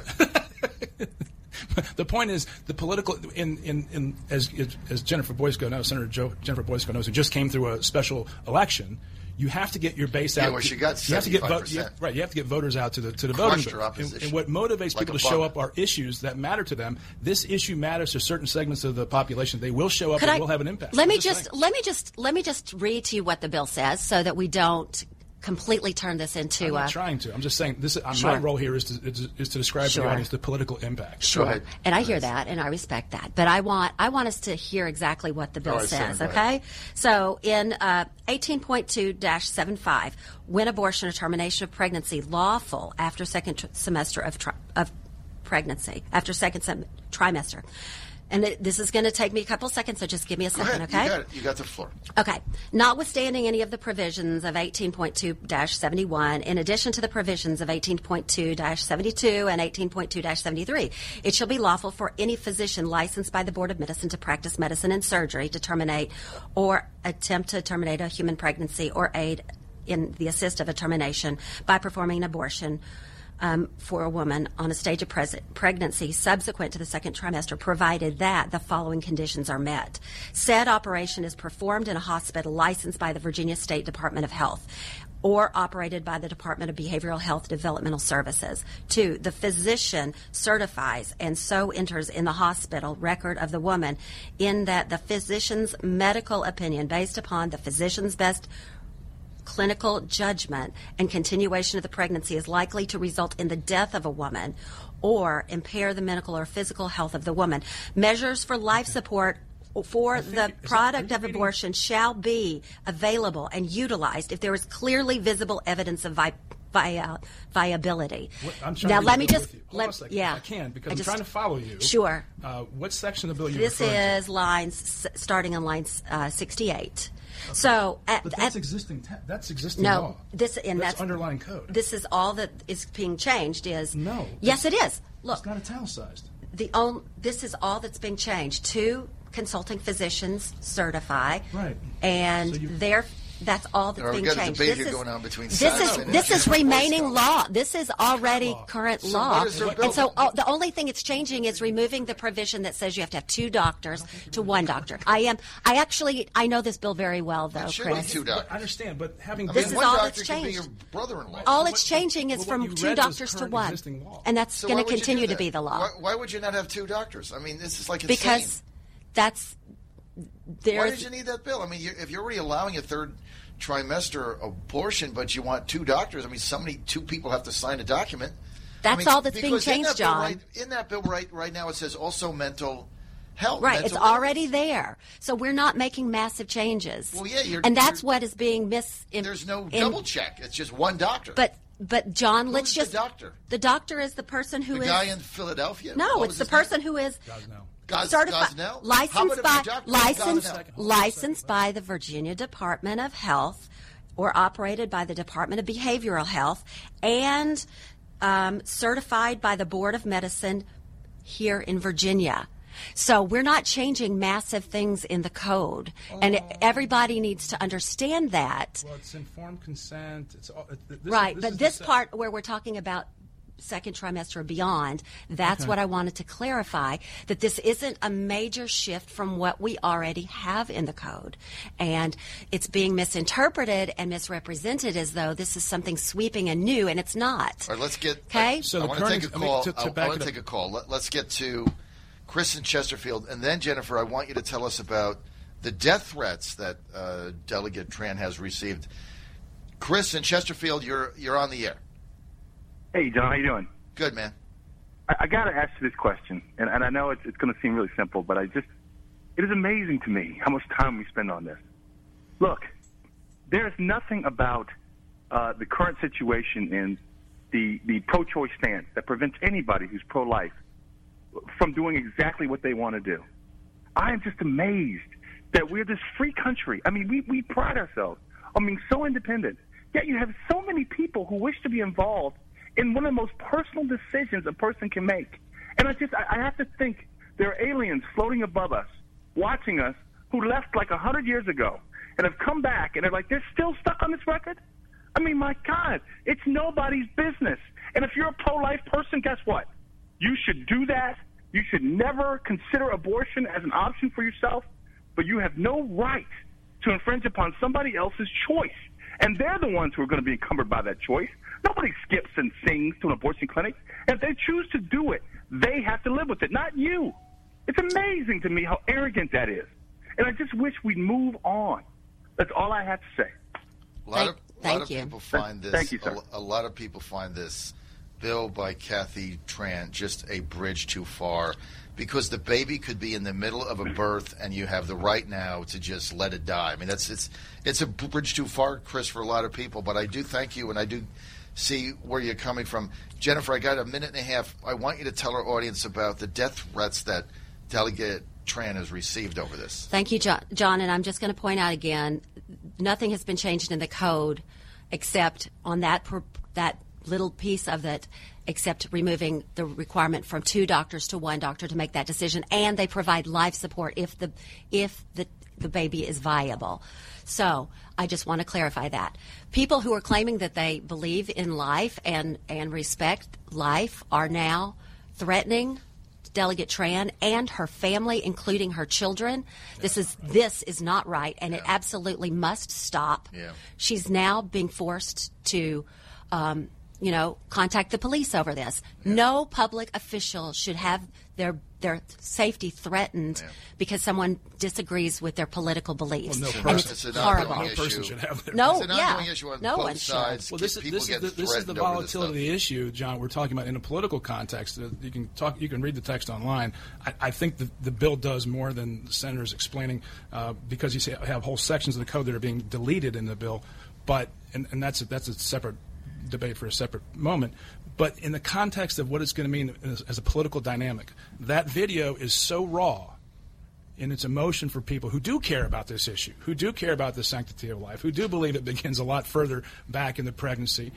The point is the political. In in, in as as Jennifer Boysko knows, Senator Joe, Jennifer Boysko knows, who just came through a special election. You have to get your base Yeah, out. well, she got you have to get seventy-five vote, you, percent. right. You have to get voters out to the to the Crushed voting her booth. And, opposition and what motivates like people a to show bug. up are issues that matter to them. This issue matters to certain segments of the population. They will show up Could and I- will have an impact. Let I'm me just just saying. let me just let me just read to you what the bill says, so that we don't completely turn this into. I'm not uh, trying to. I'm just saying this. Uh, Sure. My role here is to is, is to describe to Sure. the audience the political impact. Sure. And I hear that, and I respect that. But I want I want us to hear exactly what the bill All right, says, Senator, go okay? So in uh, eighteen point two dash seventy-five, when abortion or termination of pregnancy lawful after second tr- semester of, tri- of pregnancy, after second sem- trimester. And it, this is going to take me a couple seconds, so just give me a Go second, ahead. okay? You got it. You got the floor. Okay. Notwithstanding any of the provisions of eighteen point two dash seventy-one, in addition to the provisions of eighteen point two dash seventy-two and eighteen point two dash seventy-three, it shall be lawful for any physician licensed by the Board of Medicine to practice medicine and surgery to terminate or attempt to terminate a human pregnancy or aid in the assist of a termination by performing an abortion Um, for a woman on a stage of pres- pregnancy subsequent to the second trimester, provided that the following conditions are met. Said operation is performed in a hospital licensed by the Virginia State Department of Health or operated by the Department of Behavioral Health Developmental Services. Two, the physician certifies and so enters in the hospital record of the woman in that the physician's medical opinion based upon the physician's best clinical judgment and continuation of the pregnancy is likely to result in the death of a woman or impair the mental or physical health of the woman. Measures for life support for the product of abortion shall be available and utilized if there is clearly visible evidence of vi- vi- viability. What, I'm trying now to let me read the bill just with you. Hold let on a second, yeah if I can because I I'm just- trying to follow you. Sure. Uh, what section of the bill are you This referring is lines s- starting on line uh, sixty-eight. So at, to? But that's at- existing. Te- that's existing no, law. this and that's, that's, underlying code. This is all that is being changed. Is No. Yes, it is. Look, It's not italicized. the on, this is all that's being changed. Two consulting physicians certify, Right. and So you- they're that's all that's All right, being we've got a changed. debate This here is, going on between this Senate is and this is Jennifer remaining Boysko. law. This is already current So law, what is their bill? and so oh, the only thing it's changing is removing the provision that says you have to have two doctors to one doctor. I am. I actually I know this bill very well, though, It should Chris. be two doctors. I understand, but having I This mean, is one all doctor that's could be changed. your brother-in-law. All What- it's changing is well, what from you two read was doctors to current one, existing law. and that's So going why to would you do continue to that? be the law Why, why would you not have two doctors? I mean, this is like insane. because that's Why there's did you need that bill? I mean, you, if you're already allowing a third trimester abortion, but you want two doctors, I mean, somebody, two people have to sign a document. That's I mean, all that's being because in changed, that bill John. Right, in that bill right, right now, it says also mental health. right. mental It's already there, so we're not making massive changes. Well, yeah, you're- and that's you're- what is being mis. in- There's no in- double check. It's just one doctor. But but John, let's Who's just the doctor? The doctor is the person who the is guy in Philadelphia? no, What it's was the his name? person who is Gos- certified, Gosnell? How licensed about by if the doctor- licensed Gosnell? licensed by the Virginia Department of Health, or operated by the Department of Behavioral Health, and um, certified by the Board of Medicine here in Virginia. So we're not changing massive things in the code, and it, everybody needs to understand that. Well, it's informed consent. It's all, it, this, Right, this but is this the, part where we're talking about second trimester or beyond, that's Okay. what I wanted to clarify, that this isn't a major shift from what we already have in the code. And it's being misinterpreted and misrepresented as though this is something sweeping and new, and it's not. All right, let's get. Okay? So I the want to current- take a I mean, call. to- to I, back I want it to up- take a call. Let, let's get to Chris in Chesterfield, and then Jennifer. I want you to tell us about the death threats that uh, Delegate Tran has received. Chris in Chesterfield, you're you're on the air. Hey, John, how you doing? Good, man. I, I got to ask you this question, and, and I know it's, it's going to seem really simple, but I just, it is amazing to me how much time we spend on this. Look, there is nothing about uh, the current situation in the, the pro-choice stance that prevents anybody who's pro-life from doing exactly what they want to do. I am just amazed that we're this free country. I mean, we, we pride ourselves on being so independent, yet you have so many people who wish to be involved in one of the most personal decisions a person can make. And I just, I, I have to think there are aliens floating above us, watching us, who left like a hundred years ago and have come back and they're like, they're still stuck on this record? I mean, my God, it's nobody's business. And if you're a pro-life person, guess what? You should do that. You should never consider abortion as an option for yourself, but you have no right to infringe upon somebody else's choice. And they're the ones who are going to be encumbered by that choice. Nobody skips and sings to an abortion clinic. And if they choose to do it, they have to live with it, not you. It's amazing to me how arrogant that is. And I just wish we'd move on. That's all I have to say. A lot of, Thank lot of you. people find this. Thank you, sir. A, a lot of people find this bill by Kathy Tran just a bridge too far, because the baby could be in the middle of a birth, and you have the right now to just let it die. I mean, that's it's it's a bridge too far, Chris, for a lot of people. But I do thank you, and I do see where you're coming from, Jennifer. I got a minute and a half. I want you to tell our audience about the death threats that Delegate Tran has received over this. Thank you, John. John, and I'm just going to point out again, nothing has been changed in the code except on that per, that little piece of it, except removing the requirement from two doctors to one doctor to make that decision, and they provide life support if the if the the baby is viable. So I just want to clarify that. People who are claiming that they believe in life and, and respect life are now threatening Delegate Tran and her family, including her children. This is this is not right, and it absolutely must stop. Yeah. She's now being forced to, um, you know, contact the police over this. Yeah. No public official should have their their safety threatened Yeah. because someone disagrees with their political beliefs. Well, no And person- it's It's an horrible. ongoing No person issue. should have their- No, It's an yeah. ongoing issue on No both one should. sides. Well, this, is- People this, is get the, this is the threatened over this volatility of the stuff. issue, John. We're talking about in a political context. Uh, You can talk. You can read the text online. I, I think the, the bill does more than the senator's explaining, uh, because you see, have whole sections of the code that are being deleted in the bill. But and, and that's a, that's a separate debate for a separate moment. But in the context of what it's going to mean as, as a political dynamic, that video is so raw in its emotion for people who do care about this issue, who do care about the sanctity of life, who do believe it begins a lot further back in the pregnancy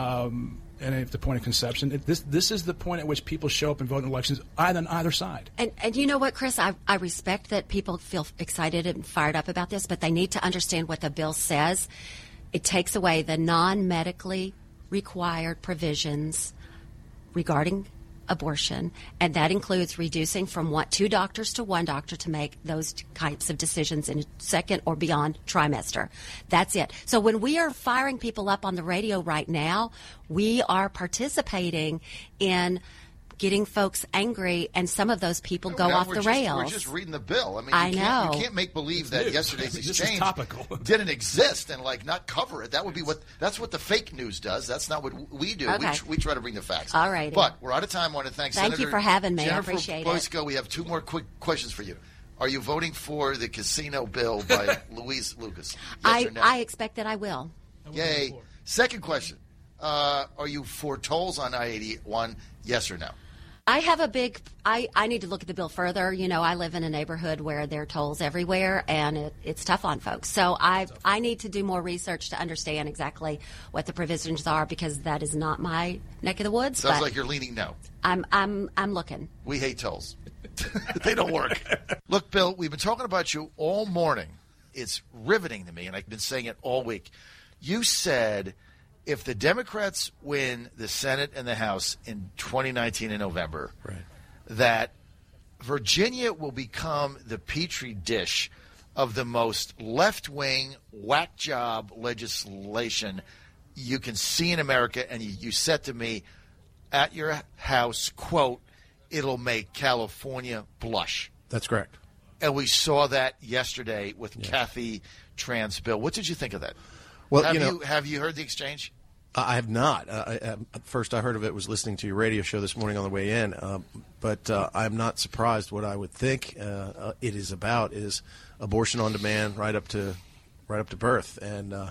um, and at the point of conception. It, this this is the point at which people show up and vote in elections, either on either side. And, and you know what, Chris? I, I respect that people feel excited and fired up about this, but they need to understand what the bill says. It takes away the non-medically required provisions regarding abortion, and that includes reducing from one, two doctors to one doctor to make those types of decisions in a second or beyond trimester. That's it. So when we are firing people up on the radio right now, we are participating in getting folks angry, and some of those people go Now off we're the just, rails. We're just reading the bill. I mean, I you can't, know. you can't make believe It's that new. yesterday's This is exchange topical. didn't exist and like not cover it. That would be what that's what the fake news does. That's not what we do. Okay. We, tr- we try to bring the facts. All righty. But we're out of time. I want to thank, Thank Senator you for having me. I Jennifer appreciate it. Boysko. We have two more quick questions for you. Are you voting for the casino bill by Louise Lucas? Yes I, or no? I expect that I will. Yay. Second question. Uh, are you for tolls on I eighty-one? Yes or no? I have a big. I, I need to look at the bill further. You know, I live in a neighborhood where there are tolls everywhere, and it, it's tough on folks. So I I need to do more research to understand exactly what the provisions are, because that is not my neck of the woods. Sounds but like you're leaning no. I'm I'm I'm looking. We hate tolls. They don't work. Look, Bill, we've been talking about you all morning. It's riveting to me, and I've been saying it all week. You said if the Democrats win the Senate and the House in twenty nineteen in November, right, that Virginia will become the petri dish of the most left-wing whack job legislation you can see in America. And you, you said to me at your house, quote, it'll make California blush. That's correct. And we saw that yesterday with Yeah. Kathy Tran's bill. What did you think of that? Well, have you know- you have you heard the exchange? I have not. Uh, I, uh, first, I heard of it was listening to your radio show this morning on the way in. Uh, but uh, I'm not surprised. What I would think uh, uh, it is about is abortion on demand, right up to right up to birth. And uh,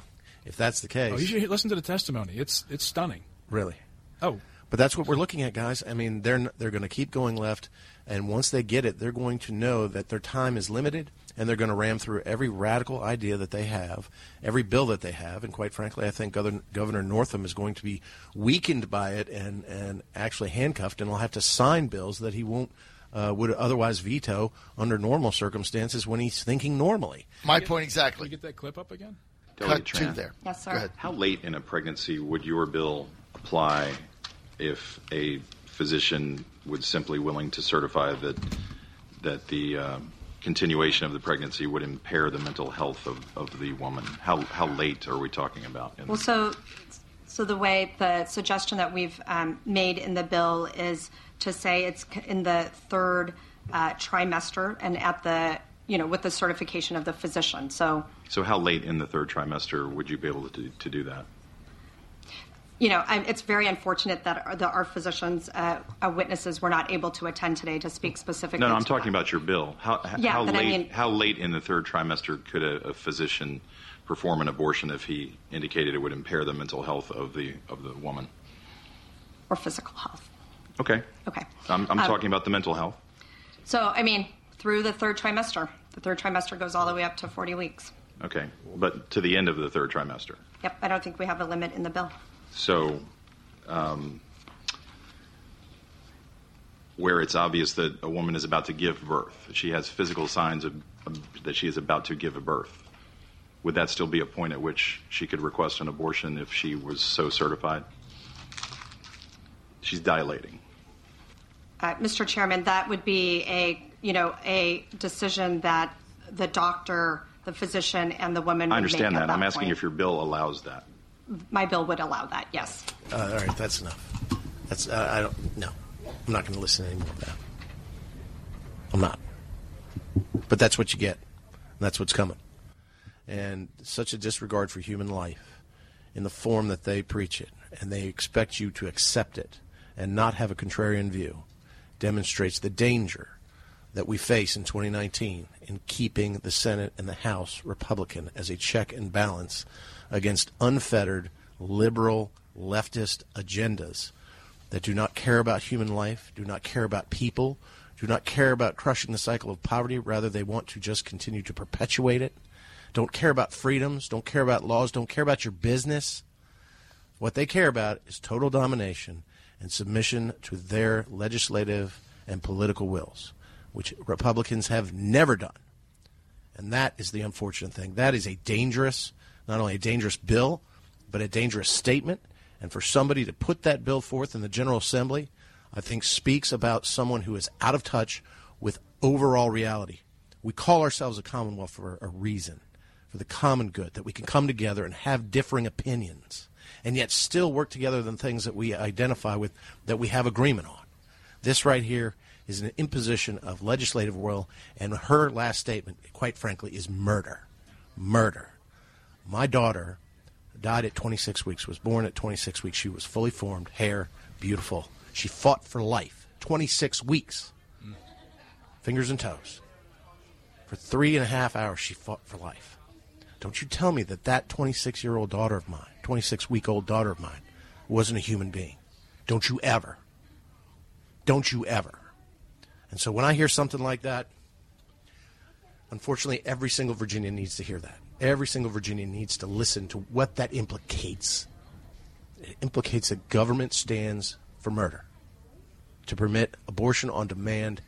If that's the case. Oh, you should listen to the testimony. It's it's stunning. Really? Oh. But that's what we're looking at, guys. I mean, they're they're going to keep going left, and once they get it, they're going to know that their time is limited, and they're going to ram through every radical idea that they have, every bill that they have, and quite frankly, I think Governor, Governor Northam is going to be weakened by it and, and actually handcuffed, and will have to sign bills that he won't uh, would otherwise veto under normal circumstances when he's thinking normally. My point exactly. Can we get that clip up again? Cut to there. Yes, sir. Go ahead. How late in a pregnancy would your bill apply if a physician was simply willing to certify that that the uh, continuation of the pregnancy would impair the mental health of, of the woman? How how late are we talking about? In Well, so so the way the suggestion that we've um, made in the bill is to say it's c- in the third uh, trimester and at the you know with the certification of the physician. So so how late in the third trimester would you be able to to do that? You know, I, it's very unfortunate that our, the, our physicians, uh, uh, witnesses, were not able to attend today to speak specifically. No, no, I'm to talking that. about your bill. How, Yeah, how but late? I mean- how late in the third trimester could a, a physician perform an abortion if he indicated it would impair the mental health of the of the woman? Or physical health. Okay. Okay. I'm, I'm Um, talking about the mental health. So, I mean, through the third trimester. The third trimester goes all the way up to forty weeks. Okay, but to the end of the third trimester. Yep, I don't think we have a limit in the bill. So, um, where it's obvious that a woman is about to give birth, she has physical signs of, of that she is about to give a birth, would that still be a point at which she could request an abortion if she was so certified? She's dilating. Uh, Mister Chairman, that would be a, you know, a decision that the doctor, the physician, and the woman would I understand make that. at that I'm asking point. if your bill allows that. My bill would allow that, yes. Uh, all right, that's enough. That's uh, I don't. No, I'm not going to listen anymore to that. I'm not. But that's what you get. And that's what's coming. And such a disregard for human life in the form that they preach it, and they expect you to accept it and not have a contrarian view, demonstrates the danger that we face in twenty nineteen in keeping the Senate and the House Republican as a check and balance against unfettered, liberal, leftist agendas that do not care about human life, do not care about people, do not care about crushing the cycle of poverty. Rather, they want to just continue to perpetuate it. Don't care about freedoms, don't care about laws, don't care about your business. What they care about is total domination and submission to their legislative and political wills, which Republicans have never done. And that is the unfortunate thing. That is a dangerous, not only a dangerous bill, but a dangerous statement. And for somebody to put that bill forth in the General Assembly, I think speaks about someone who is out of touch with overall reality. We call ourselves a Commonwealth for a reason, for the common good, that we can come together and have differing opinions, and yet still work together on things that we identify with, that we have agreement on. This right here is an imposition of legislative will, and her last statement, quite frankly, is murder. Murder. My daughter died at twenty-six weeks, was born at twenty-six weeks. She was fully formed, hair, beautiful. She fought for life. twenty-six weeks. Mm. Fingers and toes. For three and a half hours, she fought for life. Don't you tell me that that twenty-six-year-old daughter of mine, twenty-six-week-old daughter of mine, wasn't a human being. Don't you ever. Don't you ever. And so when I hear something like that, unfortunately, every single Virginian needs to hear that. Every single Virginian needs to listen to what that implicates. It implicates that government stands for murder, to permit abortion on demand